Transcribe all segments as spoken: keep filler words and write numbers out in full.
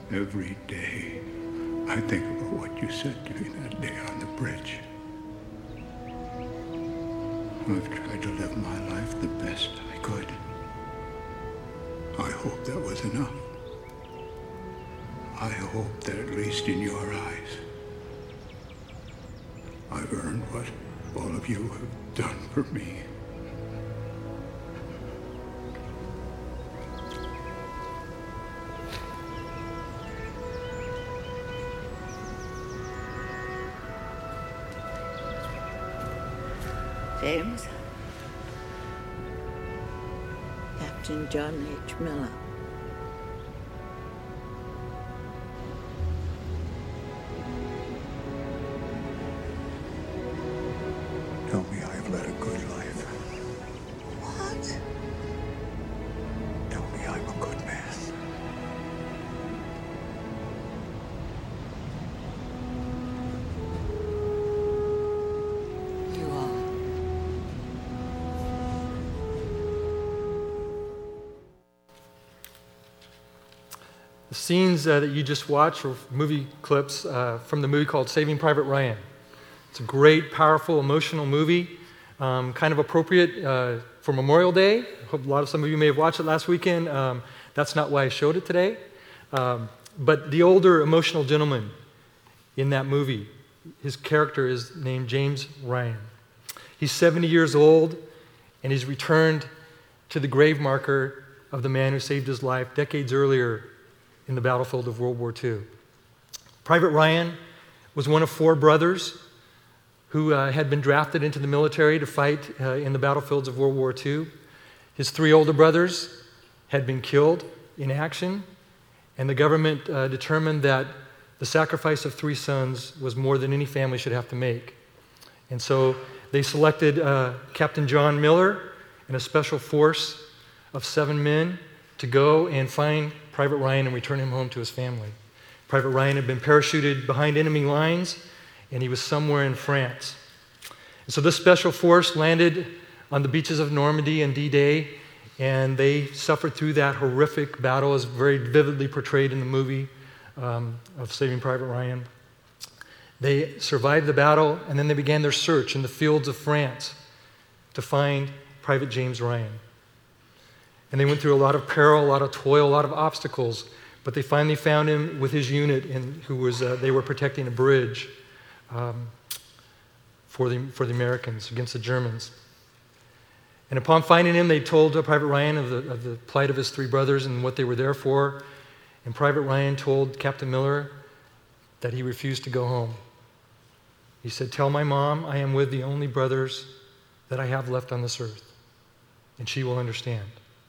Every day, I think about what you said to me that day on the bridge. I've tried to live my life the best I could. I hope that was enough. I hope that at least in your eyes, I've earned what all of you have done for me. James. Captain John H. Miller. Tell me I've led a good life. What? Tell me I'm a good man. You are. The scenes uh, that you just watched were movie clips uh, from the movie called Saving Private Ryan. It's a great, powerful, emotional movie, um, kind of appropriate uh, for Memorial Day. I hope a lot of some of you may have watched it last weekend. Um, that's not why I showed it today. Um, but the older emotional gentleman in that movie, his character is named James Ryan. He's seventy years old, and he's returned to the grave marker of the man who saved his life decades earlier in the battlefield of World War Two. Private Ryan was one of four brothers who uh, had been drafted into the military to fight uh, in the battlefields of World War Two. His three older brothers had been killed in action, and the government uh, determined that the sacrifice of three sons was more than any family should have to make. And so they selected uh, Captain John Miller and a special force of seven men to go and find Private Ryan and return him home to his family. Private Ryan had been parachuted behind enemy lines, and he was somewhere in France. And so this special force landed on the beaches of Normandy and D-Day, and they suffered through that horrific battle as very vividly portrayed in the movie um, of Saving Private Ryan. They survived the battle, and then they began their search in the fields of France to find Private James Ryan. And they went through a lot of peril, a lot of toil, a lot of obstacles, but they finally found him with his unit, in, who was uh, they were protecting a bridge um, for the for the Americans against the Germans. And upon finding him, they told uh, Private Ryan of the of the plight of his three brothers and what they were there for. And Private Ryan told Captain Miller that he refused to go home. He said, "Tell my mom I am with the only brothers that I have left on this earth, and she will understand."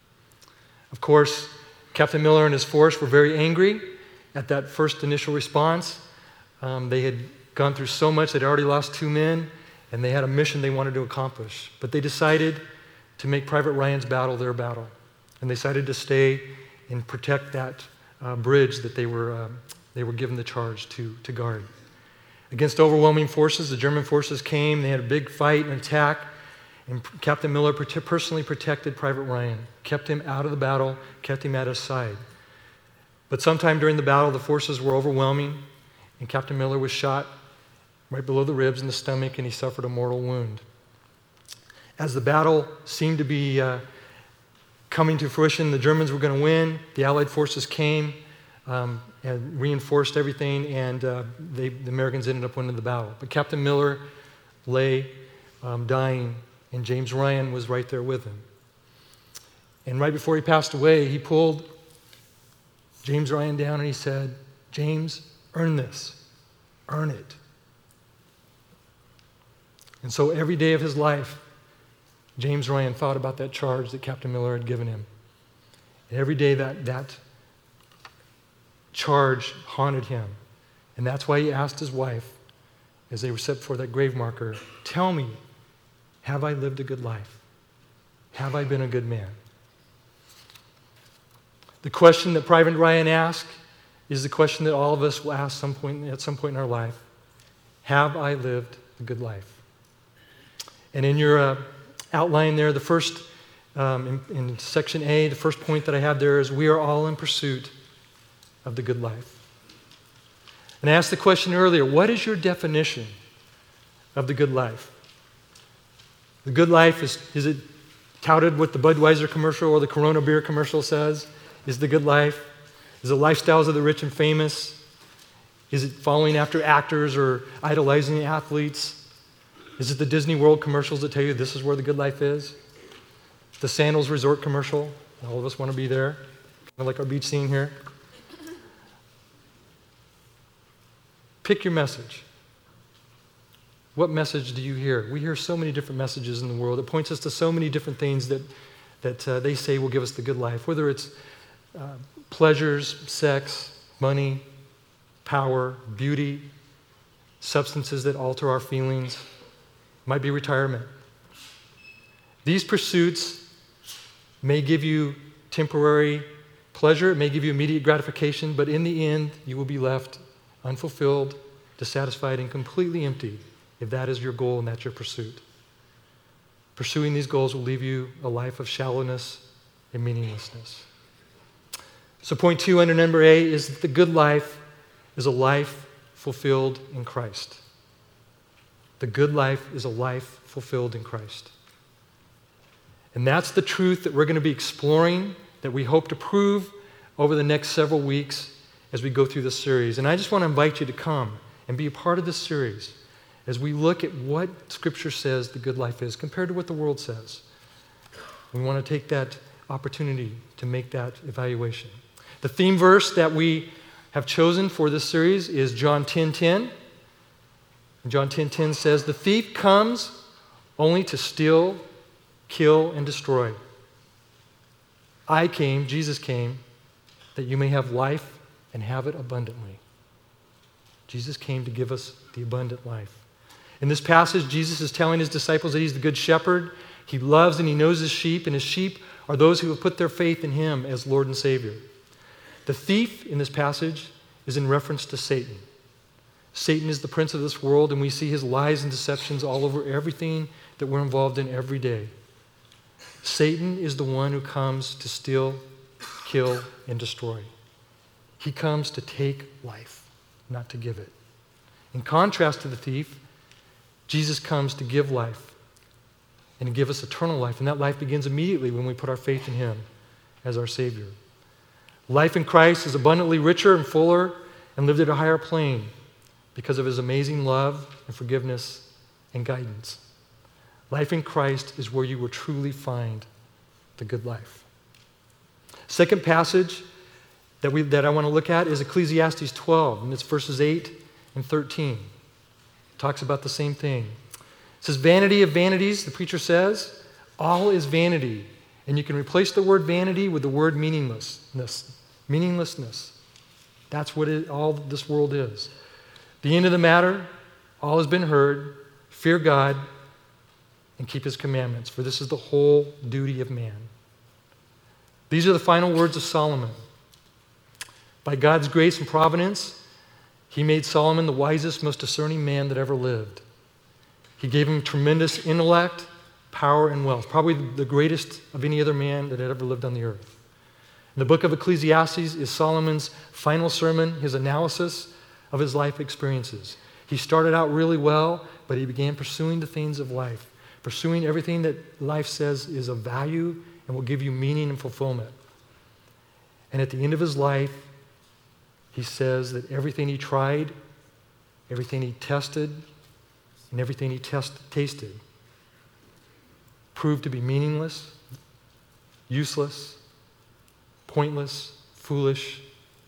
Of course, Captain Miller and his force were very angry at that first initial response. Um, they had gone through so much, they'd already lost two men, and they had a mission they wanted to accomplish. But they decided to make Private Ryan's battle their battle, and they decided to stay and protect that uh, bridge that they were, um, they were given the charge to, to guard. Against overwhelming forces, the German forces came, they had a big fight and attack, and Captain Miller personally protected Private Ryan, kept him out of the battle, kept him at his side. But sometime during the battle, the forces were overwhelming, and Captain Miller was shot right below the ribs in the stomach, and he suffered a mortal wound. As the battle seemed to be uh, coming to fruition, the Germans were going to win, the Allied forces came um, and reinforced everything, and uh, they, the Americans ended up winning the battle. But Captain Miller lay um, dying, and James Ryan was right there with him. And right before he passed away, he pulled James Ryan down and he said, "James, earn this. Earn it." And so every day of his life, James Ryan thought about that charge that Captain Miller had given him. And every day that, that charge haunted him. And that's why he asked his wife, as they were set before that grave marker, "Tell me, have I lived a good life? Have I been a good man?" The question that Private Ryan asked is the question that all of us will ask some point, at some point in our life. Have I lived a good life? And in your uh, outline there, the first, um, in, in section A, the first point that I have there is we are all in pursuit of the good life. And I asked the question earlier, what is your definition of the good life? The good life, is, is it touted what the Budweiser commercial or the Corona beer commercial says is the good life? Is it lifestyles of the rich and famous? Is it following after actors or idolizing athletes? Is it the Disney World commercials that tell you this is where the good life is? The Sandals Resort commercial, all of us want to be there, kind of like our beach scene here. Pick your message. What message do you hear? We hear so many different messages in the world. It points us to so many different things that, that uh, they say will give us the good life, whether it's uh, pleasures, sex, money, power, beauty, substances that alter our feelings, might be retirement. These pursuits may give you temporary pleasure, it may give you immediate gratification, but in the end, you will be left unfulfilled, dissatisfied, and completely empty if that is your goal and that's your pursuit. Pursuing these goals will leave you a life of shallowness and meaninglessness. So point two under number A is that the good life is a life fulfilled in Christ. The good life is a life fulfilled in Christ. And that's the truth that we're going to be exploring, that we hope to prove over the next several weeks as we go through this series. And I just want to invite you to come and be a part of this series as we look at what Scripture says the good life is compared to what the world says. We want to take that opportunity to make that evaluation. The theme verse that we have chosen for this series is John ten ten. John ten ten says, "The thief comes only to steal, kill, and destroy. I came," Jesus came, "that you may have life and have it abundantly." Jesus came to give us the abundant life. In this passage, Jesus is telling his disciples that he's the good shepherd. He loves and he knows his sheep, and his sheep are those who have put their faith in him as Lord and Savior. The thief in this passage is in reference to Satan. Satan is the prince of this world, and we see his lies and deceptions all over everything that we're involved in every day. Satan is the one who comes to steal, kill, and destroy. He comes to take life, not to give it. In contrast to the thief, Jesus comes to give life and to give us eternal life, and that life begins immediately when we put our faith in him as our Savior. Life in Christ is abundantly richer and fuller and lived at a higher plane because of his amazing love and forgiveness and guidance. Life in Christ is where you will truly find the good life. Second passage that, we, that I want to look at is Ecclesiastes twelve, and it's verses eight and thirteen. It talks about the same thing. It says, "Vanity of vanities," the preacher says, "all is vanity." And you can replace the word vanity with the word meaninglessness. Meaninglessness. That's what it, all this world is. The end of the matter, all has been heard. Fear God and keep his commandments, for this is the whole duty of man. These are the final words of Solomon. By God's grace and providence, he made Solomon the wisest, most discerning man that ever lived. He gave him tremendous intellect, power, and wealth, probably the greatest of any other man that had ever lived on the earth. The book of Ecclesiastes is Solomon's final sermon, his analysis of his life experiences. He started out really well, but he began pursuing the things of life, pursuing everything that life says is of value and will give you meaning and fulfillment. And at the end of his life, he says that everything he tried, everything he tested, and everything he test, tasted proved to be meaningless, useless, pointless, foolish,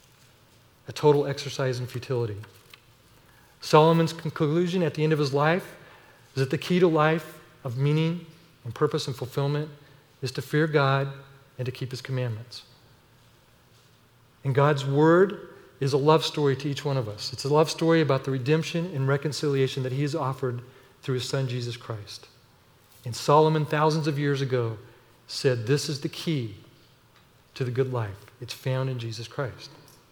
a total exercise in futility. Solomon's conclusion at the end of his life is that the key to life of meaning and purpose and fulfillment is to fear God and to keep his commandments. And God's word is a love story to each one of us. It's a love story about the redemption and reconciliation that he has offered through his son, Jesus Christ. And Solomon, thousands of years ago, said this is the key to the good life. It's found in Jesus Christ.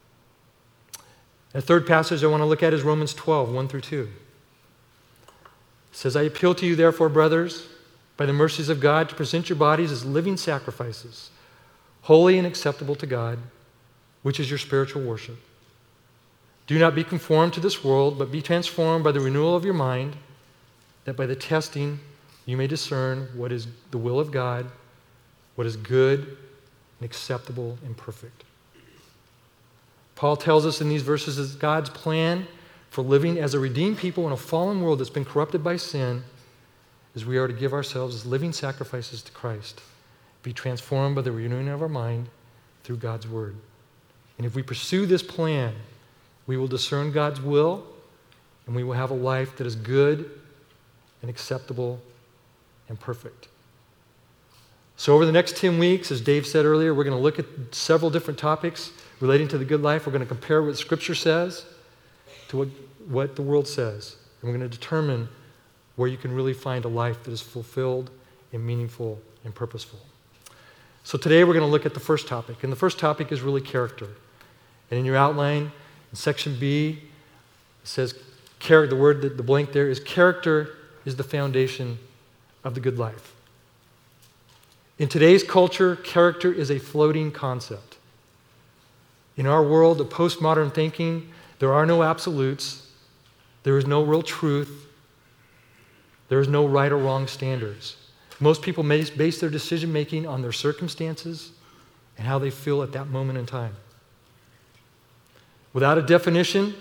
The third passage I want to look at is Romans twelve, one through two. It says, "I appeal to you, therefore, brothers, by the mercies of God, to present your bodies as living sacrifices, holy and acceptable to God, which is your spiritual worship. Do not be conformed to this world, but be transformed by the renewal of your mind, that by the testing you may discern what is the will of God, what is good and acceptable and perfect. Paul tells us in these verses that God's plan for living as a redeemed people in a fallen world that's been corrupted by sin is we are to give ourselves as living sacrifices to Christ, be transformed by the renewing of our mind through God's word. And if we pursue this plan, we will discern God's will, and we will have a life that is good and acceptable and perfect. So over the next ten weeks, as Dave said earlier, we're going to look at several different topics relating to the good life. We're going to compare what Scripture says to what, what the world says. And we're going to determine where you can really find a life that is fulfilled and meaningful and purposeful. So today we're going to look at the first topic. And the first topic is really character. And in your outline, in section B, it says, char- the word, the blank there is character is the foundation of the good life. In today's culture, character is a floating concept. In our world of postmodern thinking, there are no absolutes. There is no real truth. There is no right or wrong standards. Most people base their decision-making on their circumstances and how they feel at that moment in time. Without a definition,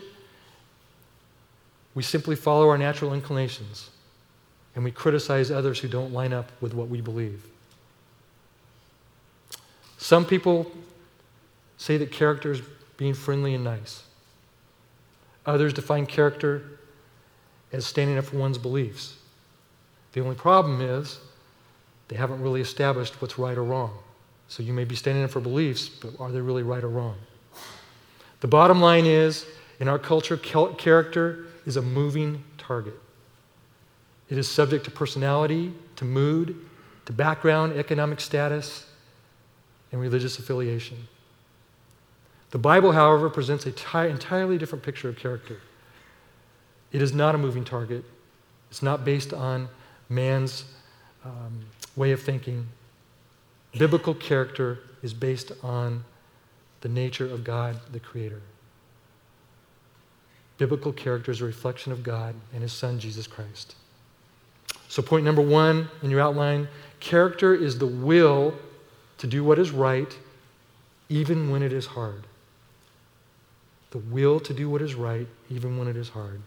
we simply follow our natural inclinations, and we criticize others who don't line up with what we believe. Some people say that character is being friendly and nice. Others define character as standing up for one's beliefs. The only problem is they haven't really established what's right or wrong. So you may be standing up for beliefs, but are they really right or wrong? The bottom line is, in our culture, character is a moving target. It is subject to personality, to mood, to background, economic status, and religious affiliation. The Bible, however, presents an t- entirely different picture of character. It is not a moving target. It's not based on man's um, way of thinking. Biblical character is based on the nature of God, the Creator. Biblical character is a reflection of God and His Son, Jesus Christ. So point number one in your outline, character is the will to do what is right, even when it is hard. The will to do what is right, even when it is hard.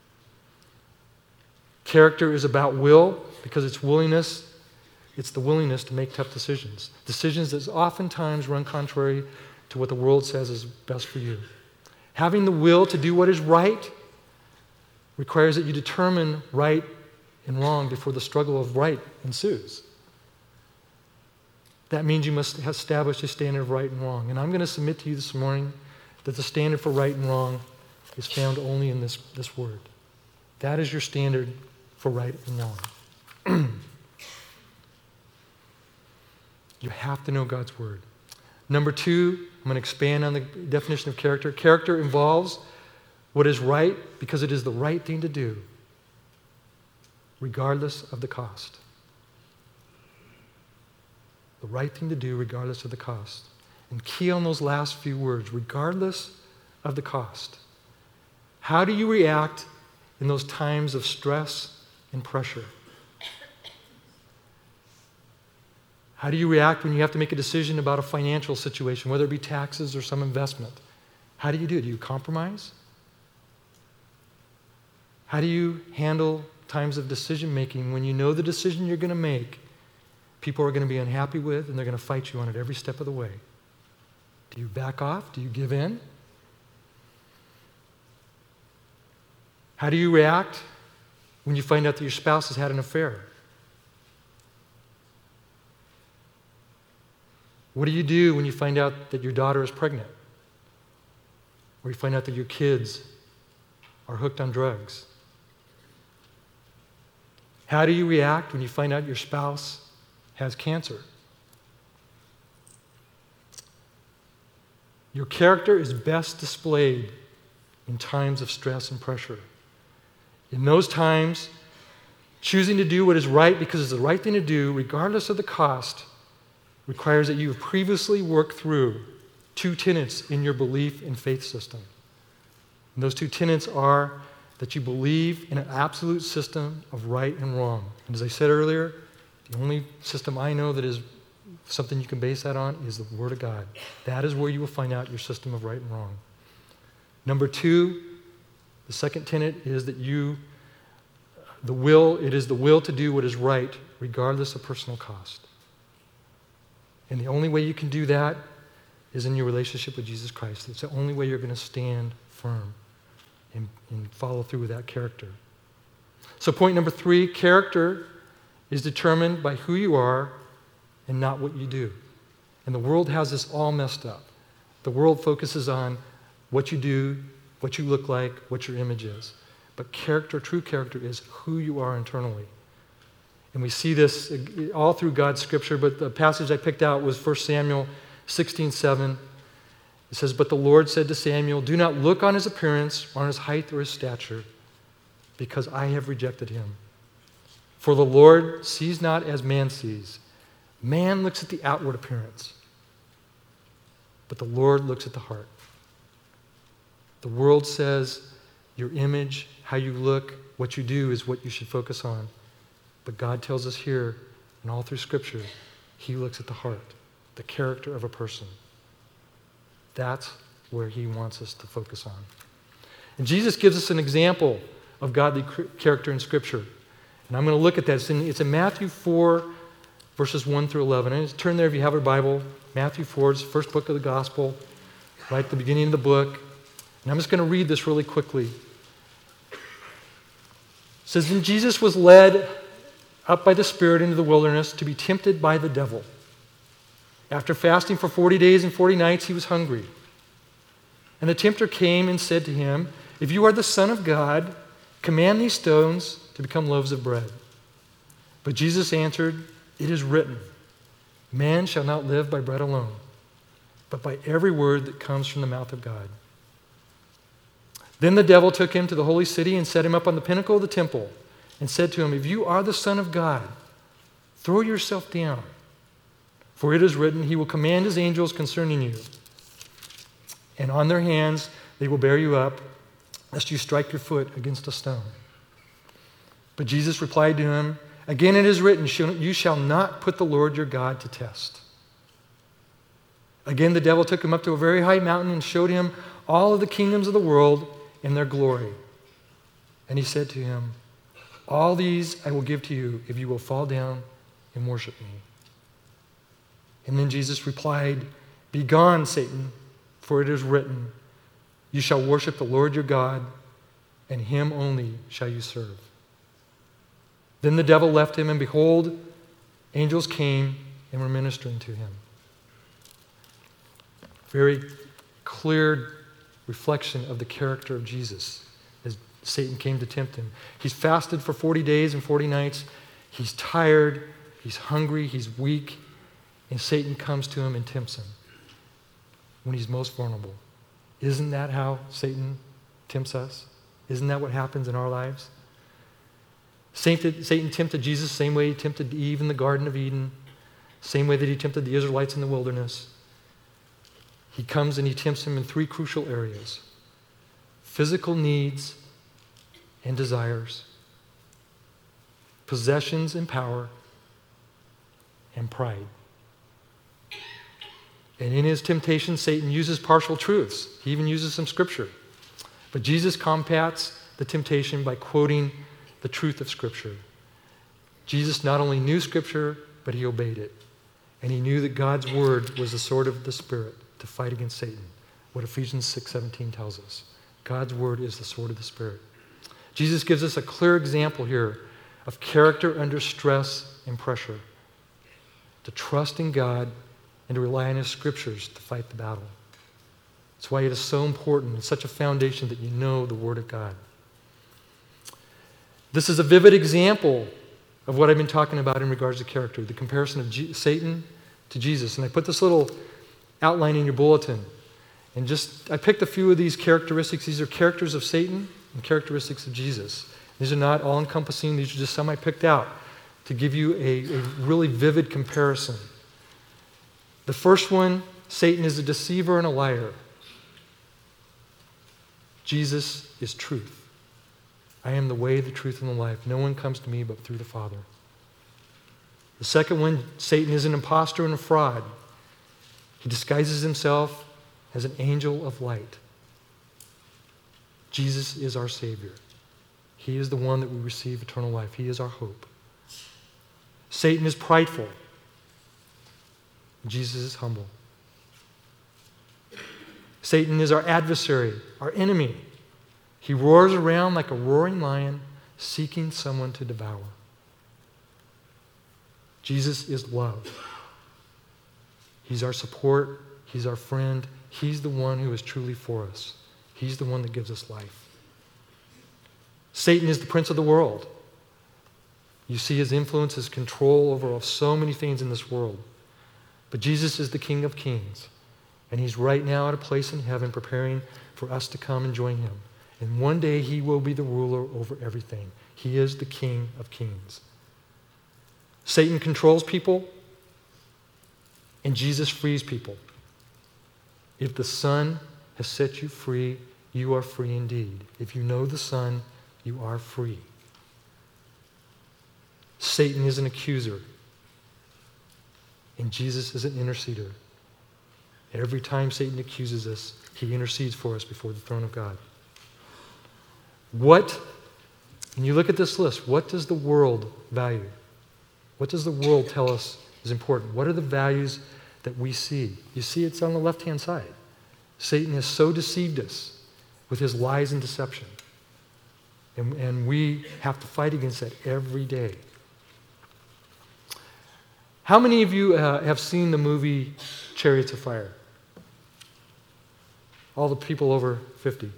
Character is about will because it's willingness. It's the willingness to make tough decisions. Decisions that oftentimes run contrary to what the world says is best for you. Having the will to do what is right requires that you determine right and wrong before the struggle of right ensues. That means you must establish a standard of right and wrong. And I'm going to submit to you this morning that the standard for right and wrong is found only in this, this word. That is your standard for right and wrong. You have to know God's word. Number two, I'm going to expand on the definition of character. Character involves what is right because it is the right thing to do, regardless of the cost. The right thing to do, regardless of the cost. And key on those last few words, regardless of the cost. How do you react in those times of stress and pressure? How do you react when you have to make a decision about a financial situation, whether it be taxes or some investment? How do you do it? Do you compromise? How do you handle times of decision making when you know the decision you're going to make, people are going to be unhappy with and they're going to fight you on it every step of the way? Do you back off? Do you give in? How do you react when you find out that your spouse has had an affair? What do you do when you find out that your daughter is pregnant? Or you find out that your kids are hooked on drugs? How do you react when you find out your spouse has cancer? Your character is best displayed in times of stress and pressure. In those times, choosing to do what is right because it's the right thing to do, regardless of the cost, requires that you have previously worked through two tenets in your belief and faith system. And those two tenets are that you believe in an absolute system of right and wrong. And as I said earlier, the only system I know that is something you can base that on is the Word of God. That is where you will find out your system of right and wrong. Number two, the second tenet is that you, the will, it is the will to do what is right, regardless of personal cost. And the only way you can do that is in your relationship with Jesus Christ. It's the only way you're going to stand firm and, and follow through with that character. So point number three, character is determined by who you are and not what you do. And the world has this all messed up. The world focuses on what you do, what you look like, what your image is. But character, true character, is who you are internally. And we see this all through God's scripture, but the passage I picked out was First Samuel sixteen seven. It says, "But the Lord said to Samuel, do not look on his appearance, or on his height or his stature, because I have rejected him. For the Lord sees not as man sees. Man looks at the outward appearance, but the Lord looks at the heart." The world says your image, how you look, what you do is what you should focus on. But God tells us here, and all through Scripture, He looks at the heart, the character of a person. That's where He wants us to focus on. And Jesus gives us an example of godly character in Scripture. And I'm going to look at that. It's in, it's in Matthew four, verses one through eleven. And just turn there if you have a Bible. Matthew four is the first book of the gospel, right at the beginning of the book. And I'm just going to read this really quickly. It says, "And Jesus was led up by the Spirit into the wilderness to be tempted by the devil. After fasting for forty days and forty nights, he was hungry. And the tempter came and said to him, 'If you are the Son of God, command these stones to become loaves of bread.' But Jesus answered, 'It is written, man shall not live by bread alone, but by every word that comes from the mouth of God.' Then the devil took him to the holy city and set him up on the pinnacle of the temple and said to him, 'If you are the Son of God, throw yourself down. For it is written, he will command his angels concerning you. And on their hands they will bear you up, lest you strike your foot against a stone.' But Jesus replied to him, 'Again it is written, you shall not put the Lord your God to test.' Again the devil took him up to a very high mountain and showed him all of the kingdoms of the world and their glory. And he said to him, 'All these I will give to you if you will fall down and worship me.' And then Jesus replied, 'Begone, Satan, for it is written, you shall worship the Lord your God, and him only shall you serve.' Then the devil left him, and behold, angels came and were ministering to him." Very clear reflection of the character of Jesus as Satan came to tempt him. He's fasted for forty days and forty nights. He's tired. He's hungry. He's weak. And Satan comes to him and tempts him when he's most vulnerable. Isn't that how Satan tempts us? Isn't that what happens in our lives? Satan, Satan tempted Jesus the same way he tempted Eve in the Garden of Eden, same way that he tempted the Israelites in the wilderness. He comes and he tempts him in three crucial areas: physical needs and desires, possessions and power, and pride. And in his temptation, Satan uses partial truths. He even uses some scripture. But Jesus combats the temptation by quoting the truth of Scripture. Jesus not only knew Scripture, but he obeyed it. And he knew that God's word was the sword of the Spirit to fight against Satan, what Ephesians six seventeen tells us. God's word is the sword of the Spirit. Jesus gives us a clear example here of character under stress and pressure, to trust in God and to rely on his scriptures to fight the battle. That's why it is so important. It's such a foundation that you know the Word of God. This is a vivid example of what I've been talking about in regards to character, the comparison of G- Satan to Jesus. And I put this little outline in your bulletin. And just, I picked a few of these characteristics. These are characters of Satan and characteristics of Jesus. These are not all-encompassing. These are just some I picked out to give you a, a really vivid comparison. The first one Satan is a deceiver and a liar. Jesus is truth. I am the way, the truth, and the life. No one comes to me but through the Father. The second one, Satan is an impostor and a fraud. He disguises himself as an angel of light. Jesus is our Savior. He is the one that we receive eternal life. He is our hope. Satan is prideful. Jesus is humble. Satan is our adversary, our enemy. He roars around like a roaring lion, seeking someone to devour. Jesus is love. He's our support. He's our friend. He's the one who is truly for us. He's the one that gives us life. Satan is the prince of the world. You see his influence, his control over so many things in this world. But Jesus is the King of Kings. And he's right now at a place in heaven preparing for us to come and join him. And one day he will be the ruler over everything. He is the King of Kings. Satan controls people, and Jesus frees people. If the Son has set you free, you are free indeed. If you know the Son, you are free. Satan is an accuser, and Jesus is an interceder. Every time Satan accuses us, he intercedes for us before the throne of God. What, when you look at this list, what does the world value? What does the world tell us is important? What are the values that we see? You see, it's on the left-hand side. Satan has so deceived us with his lies and deception. And, and we have to fight against that every day. How many of you uh, have seen the movie Chariots of Fire? All the people over fifty.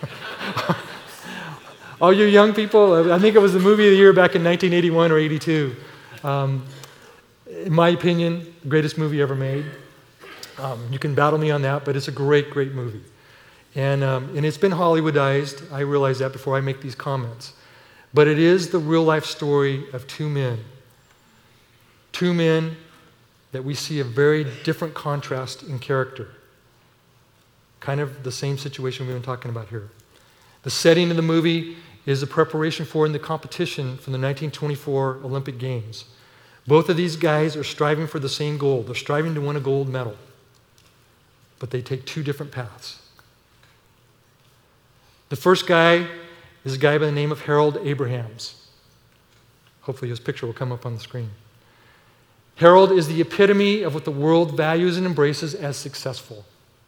All you young people, I think it was the movie of the year back in nineteen eighty-one or eighty-two. Um, in my opinion, greatest movie ever made. Um, you can battle me on that, but it's a great, great movie. And, um, and it's been Hollywoodized. I realize that before I make these comments. But it is the real-life story of two men. Two men that we see a very different contrast in character. Kind of the same situation we've been talking about here. The setting of the movie is a preparation for and the competition for the nineteen twenty-four Olympic Games. Both of these guys are striving for the same goal. They're striving to win a gold medal. But they take two different paths. The first guy is a guy by the name of Harold Abrahams. Hopefully his picture will come up on the screen. Harold is the epitome of what the world values and embraces as successful.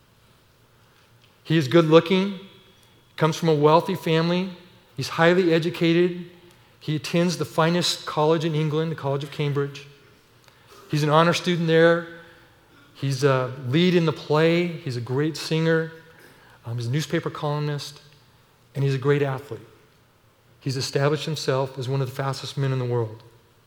He is good looking, comes from a wealthy family, he's highly educated, he attends the finest college in England, the College of Cambridge. He's an honor student there, he's a lead in the play, he's a great singer, um, he's a newspaper columnist, and he's a great athlete. He's established himself as one of the fastest men in the world.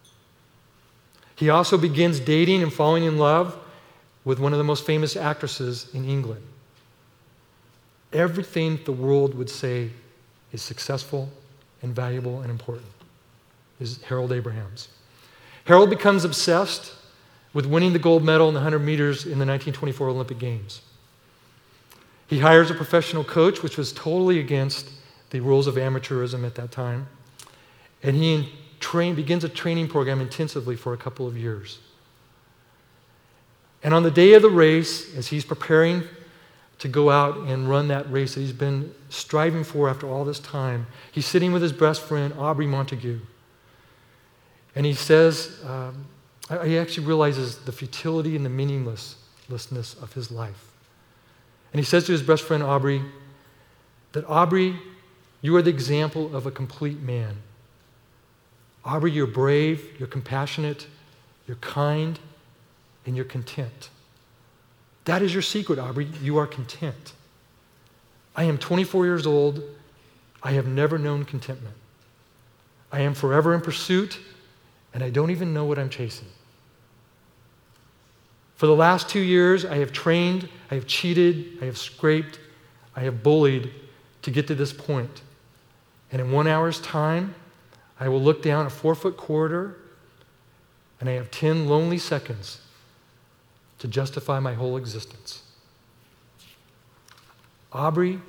He also begins dating and falling in love with one of the most famous actresses in England. Everything the world would say is successful and valuable and important is Harold Abrahams. Harold becomes obsessed with winning the gold medal in the one hundred meters in the nineteen twenty-four Olympic Games. He hires a professional coach, which was totally against the rules of amateurism at that time, and he train, begins a training program intensively for a couple of years. And on the day of the race, as he's preparing to go out and run that race that he's been striving for after all this time, he's sitting with his best friend, Aubrey Montague. And he says, um, he actually realizes the futility and the meaninglessness of his life. And he says to his best friend, Aubrey, that Aubrey, you are the example of a complete man. Aubrey, you're brave, you're compassionate, you're kind, and you're content. That is your secret, Aubrey. You are content. I am twenty-four years old. I have never known contentment. I am forever in pursuit, and I don't even know what I'm chasing. For the last two years, I have trained, I have cheated, I have scraped, I have bullied to get to this point. And in one hour's time, I will look down a four-foot corridor, and I have ten lonely seconds to justify my whole existence. Aubrey,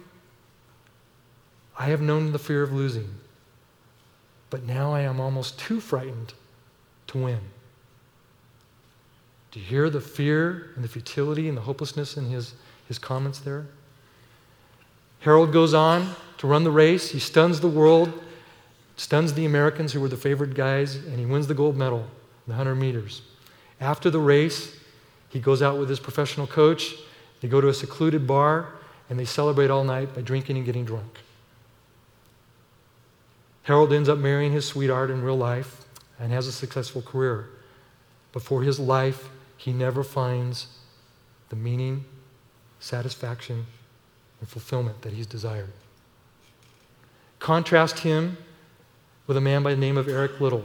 I have known the fear of losing, but now I am almost too frightened to win. Do you hear the fear and the futility and the hopelessness in his, his comments there? Harold goes on to run the race. He stuns the world, stuns the Americans who were the favored guys, and he wins the gold medal in the one hundred meters. After the race, he goes out with his professional coach. They go to a secluded bar, and they celebrate all night by drinking and getting drunk. Harold ends up marrying his sweetheart in real life and has a successful career. But for his life, he never finds the meaning, satisfaction, and fulfillment that he's desired. Contrast him with a man by the name of Eric Liddell.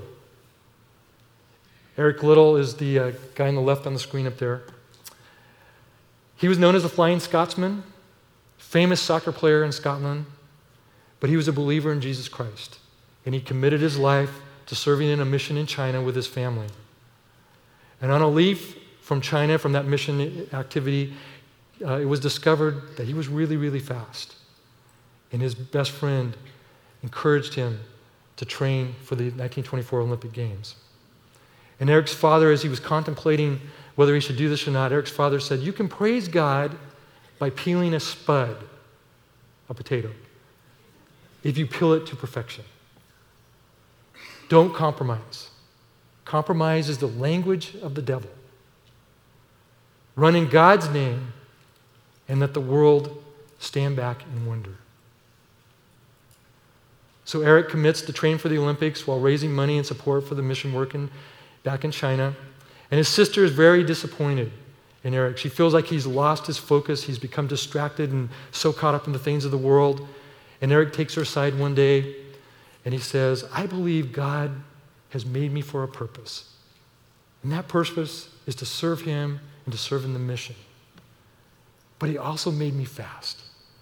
Eric Liddell is the uh, guy on the left on the screen up there. He was known as the Flying Scotsman, famous soccer player in Scotland, but he was a believer in Jesus Christ, and he committed his life to serving in a mission in China with his family. And on a leave from China, from that mission activity, uh, it was discovered that he was really, really fast. And his best friend encouraged him to train for the nineteen twenty-four Olympic Games. And Eric's father, as he was contemplating whether he should do this or not, Eric's father said, "You can praise God by peeling a spud, a potato, if you peel it to perfection. Don't compromise. Compromise is the language of the devil. Run in God's name and let the world stand back in wonder." So Eric commits to train for the Olympics while raising money and support for the mission work in, back in China. And his sister is very disappointed in Eric. She feels like he's lost his focus. He's become distracted and so caught up in the things of the world. And Eric takes her aside one day and he says, "I believe God has made me for a purpose. And that purpose is to serve him and to serve in the mission. But he also made me fast.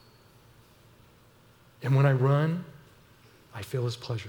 And when I run, I feel his pleasure."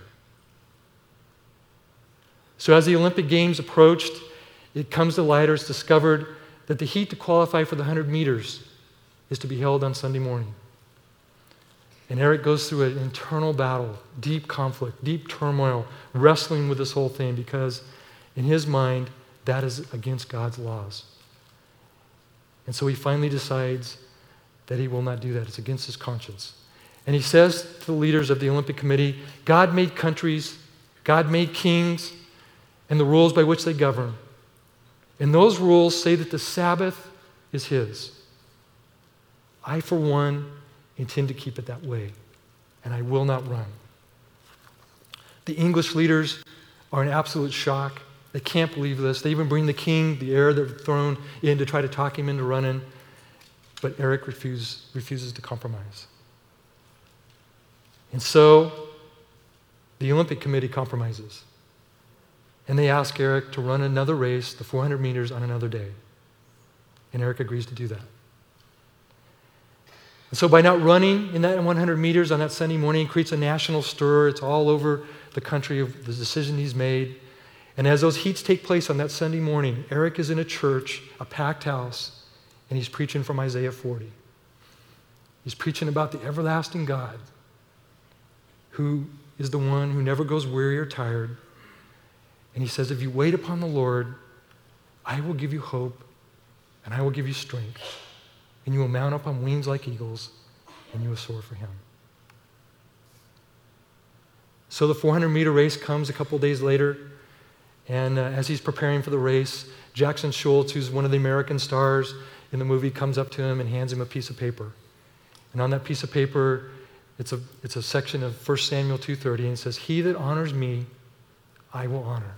So as the Olympic Games approached, it comes to light, or it's discovered that the heat to qualify for the one hundred meters is to be held on Sunday morning. And Eric goes through an internal battle, deep conflict, deep turmoil, wrestling with this whole thing because in his mind, that is against God's laws. And so he finally decides that he will not do that. It's against his conscience. And he says to the leaders of the Olympic Committee, God made countries, God made kings, and the rules by which they govern. And those rules say that the Sabbath is his. I, for one, intend to keep it that way, and I will not run. The English leaders are in absolute shock. They can't believe this. They even bring the king, the heir of the throne, in to try to talk him into running. But Eric refuse, refuses to compromise. And so the Olympic Committee compromises. And they ask Eric to run another race, the four hundred meters, on another day. And Eric agrees to do that. And so by not running in that one hundred meters on that Sunday morning, it creates a national stir. It's all over the country of the decision he's made. And as those heats take place on that Sunday morning, Eric is in a church, a packed house, and he's preaching from Isaiah forty. He's preaching about the everlasting God, who is the one who never goes weary or tired. And he says, if you wait upon the Lord, I will give you hope, and I will give you strength, and you will mount up on wings like eagles, and you will soar for him. So the four hundred meter race comes a couple days later, and uh, as he's preparing for the race, Jackson Schultz, who's one of the American stars in the movie, comes up to him and hands him a piece of paper. And on that piece of paper, it's a, it's a section of First Samuel two thirty, and it says, he that honors me, I will honor.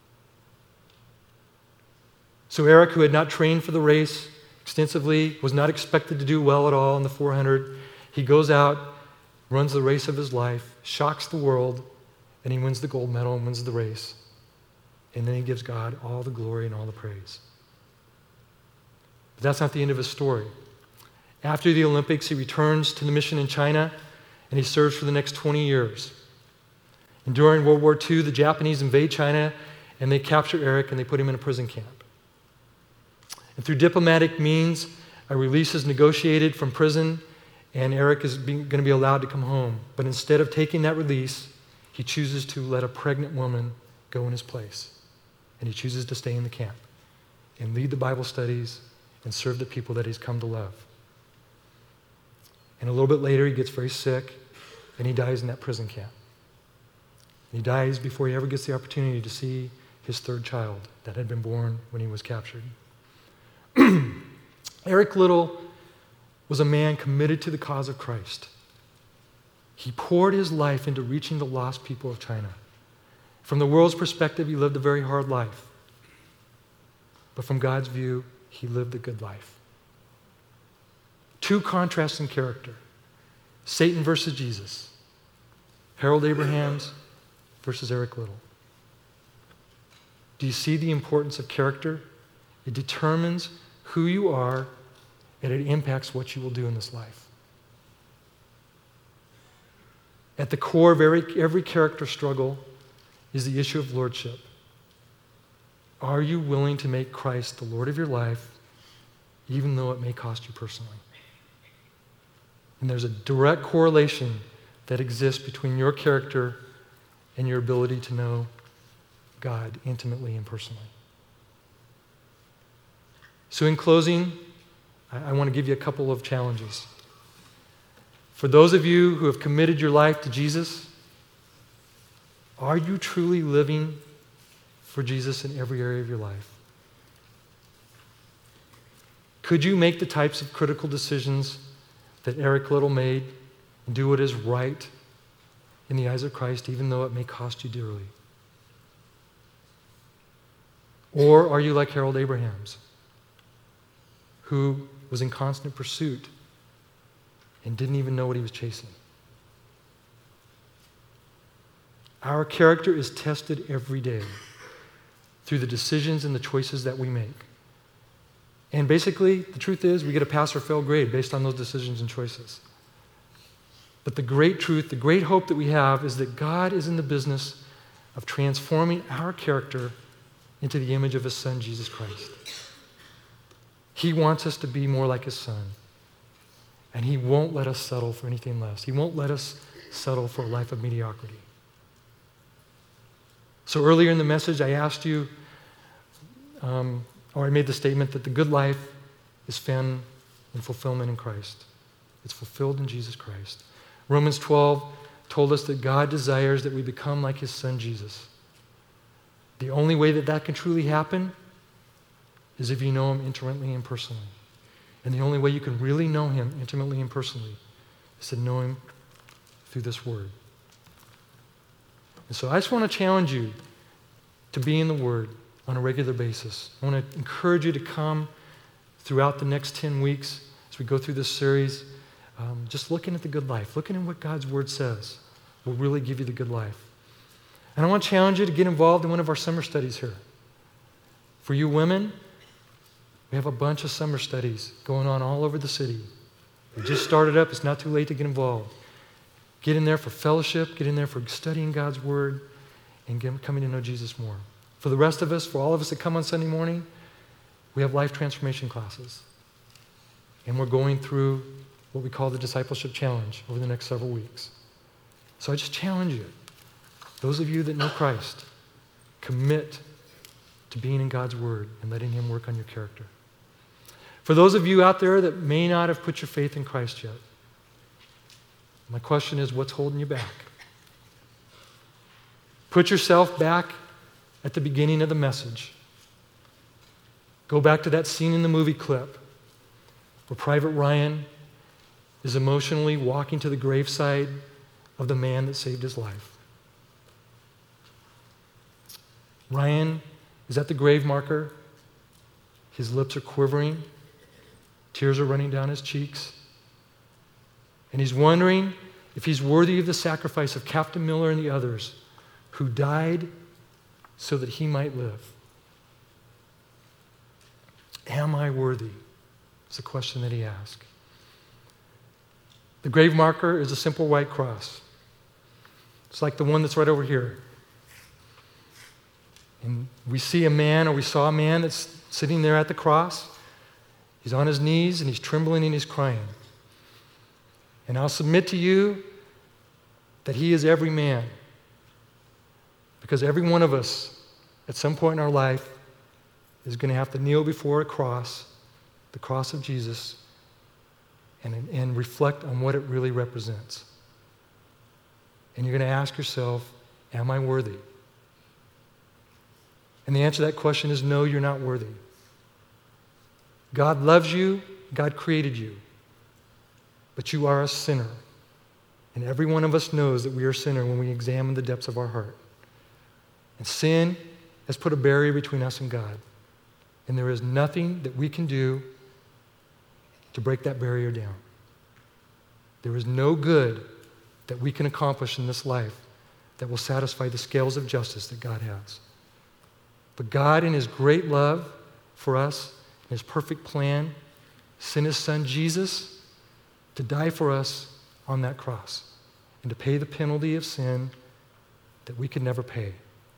So Eric, who had not trained for the race extensively, was not expected to do well at all in the four hundred. He goes out, runs the race of his life, shocks the world, and he wins the gold medal and wins the race. And then he gives God all the glory and all the praise. But that's not the end of his story. After the Olympics, he returns to the mission in China, and he serves for the next twenty years. And during World War Two, the Japanese invade China, and they capture Eric, and they put him in a prison camp. And through diplomatic means, a release is negotiated from prison, and Eric is going to be allowed to come home. But instead of taking that release, he chooses to let a pregnant woman go in his place. And he chooses to stay in the camp and lead the Bible studies and serve the people that he's come to love. And a little bit later, he gets very sick, and he dies in that prison camp. He dies before he ever gets the opportunity to see his third child that had been born when he was captured. Eric Liddell was a man committed to the cause of Christ. He poured his life into reaching the lost people of China. From the world's perspective, he lived a very hard life. But from God's view, he lived a good life. Two contrasts in character: Satan versus Jesus, Harold Abrahams versus Eric Liddell. Do you see the importance of character? It determines who you are, and it impacts what you will do in this life. At the core of every, every character struggle is the issue of lordship. Are you willing to make Christ the Lord of your life, even though it may cost you personally? And there's a direct correlation that exists between your character and your ability to know God intimately and personally. So in closing, I, I want to give you a couple of challenges. For those of you who have committed your life to Jesus, are you truly living for Jesus in every area of your life? Could you make the types of critical decisions that Eric Liddell made and do what is right in the eyes of Christ, even though it may cost you dearly? Or are you like Harold Abrahams, who was in constant pursuit and didn't even know what he was chasing? Our character is tested every day through the decisions and the choices that we make. And basically, the truth is, we get a pass or fail grade based on those decisions and choices. But the great truth, the great hope that we have is that God is in the business of transforming our character into the image of his Son, Jesus Christ. He wants us to be more like his Son. And he won't let us settle for anything less. He won't let us settle for a life of mediocrity. So earlier in the message, I asked you, um, or I made the statement that the good life is found in fulfillment in Christ. It's fulfilled in Jesus Christ. Romans twelve told us that God desires that we become like his Son, Jesus. The only way that that can truly happen is if you know him intimately and personally. And the only way you can really know him intimately and personally is to know him through this word. And so I just want to challenge you to be in the Word on a regular basis. I want to encourage you to come throughout the next ten weeks as we go through this series, um, just looking at the good life, looking at what God's Word says will really give you the good life. And I want to challenge you to get involved in one of our summer studies here. For you women, we have a bunch of summer studies going on all over the city. We just started up. It's not too late to get involved. Get in there for fellowship, get in there for studying God's Word, and get, coming to know Jesus more. For the rest of us, for all of us that come on Sunday morning, we have life transformation classes. And we're going through what we call the Discipleship Challenge over the next several weeks. So I just challenge you, those of you that know Christ, commit to being in God's Word and letting him work on your character. For those of you out there that may not have put your faith in Christ yet, my question is, what's holding you back? Put yourself back at the beginning of the message. Go back to that scene in the movie clip where Private Ryan is emotionally walking to the graveside of the man that saved his life. Ryan is at the grave marker. His lips are quivering. Tears are running down his cheeks. And he's wondering if he's worthy of the sacrifice of Captain Miller and the others who died so that he might live. Am I worthy? It's a question that he asked. The grave marker is a simple white cross. It's like the one that's right over here. And we see a man, or we saw a man that's sitting there at the cross He's on his knees and he's trembling and he's crying. And I'll submit to you that he is every man. Because every one of us, at some point in our life, is going to have to kneel before a cross, the cross of Jesus, and, and reflect on what it really represents. And you're going to ask yourself, am I worthy? And the answer to that question is no, you're not worthy. God loves you, God created you, but you are a sinner. And every one of us knows that we are a sinner when we examine the depths of our heart. And sin has put a barrier between us and God. And there is nothing that we can do to break that barrier down. There is no good that we can accomplish in this life that will satisfy the scales of justice that God has. But God, in his great love for us, in his perfect plan, sent his son Jesus to die for us on that cross and to pay the penalty of sin that we could never pay.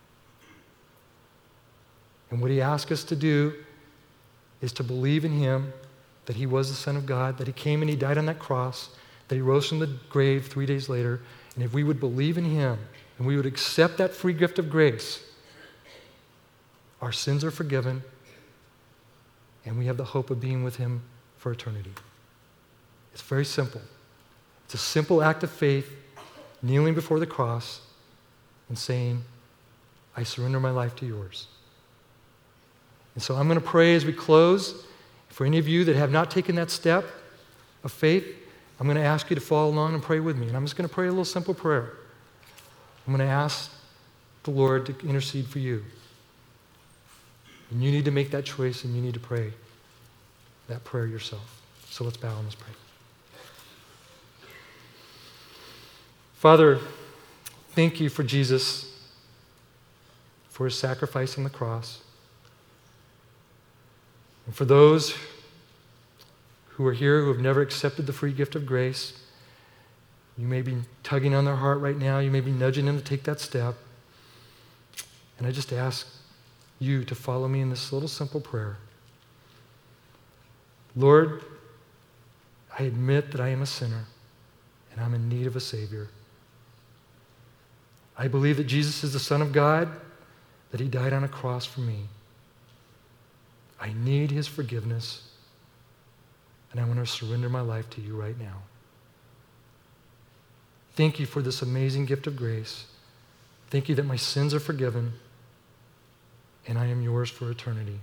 And what he asked us to do is to believe in him, that he was the Son of God, that he came and he died on that cross, that he rose from the grave three days later. And if we would believe in him and we would accept that free gift of grace, our sins are forgiven and we have the hope of being with him for eternity. It's very simple. It's a simple act of faith, kneeling before the cross and saying, I surrender my life to yours. And so I'm going to pray as we close. For any of you that have not taken that step of faith, I'm going to ask you to follow along and pray with me. And I'm just going to pray a little simple prayer. I'm going to ask the Lord to intercede for you. And you need to make that choice and you need to pray that prayer yourself. So let's bow and let's pray. Father, thank you for Jesus, for his sacrifice on the cross. And for those who are here who have never accepted the free gift of grace, you may be tugging on their heart right now. You may be nudging them to take that step. And I just ask you to follow me in this little simple prayer. Lord, I admit that I am a sinner and I'm in need of a Savior. I believe that Jesus is the Son of God, that he died on a cross for me. I need his forgiveness, and I want to surrender my life to you right now. Thank you for this amazing gift of grace. Thank you that my sins are forgiven, and I am yours for eternity.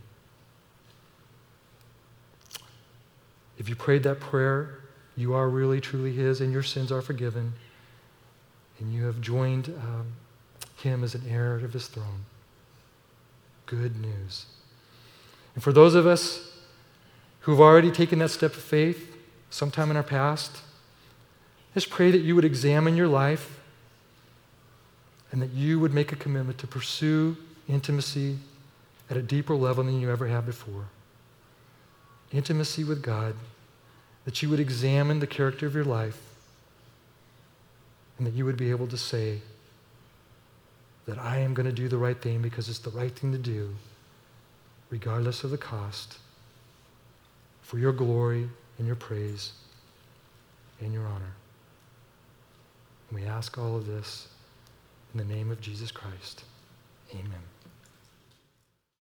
If you prayed that prayer, you are really, truly his, and your sins are forgiven, and you have joined um, him as an heir of his throne. Good news. And for those of us who've already taken that step of faith sometime in our past, just pray that you would examine your life and that you would make a commitment to pursue intimacy at a deeper level than you ever have before. Intimacy with God, that you would examine the character of your life and that you would be able to say that I am going to do the right thing because it's the right thing to do, regardless of the cost, for your glory and your praise and your honor. And we ask all of this in the name of Jesus Christ. Amen.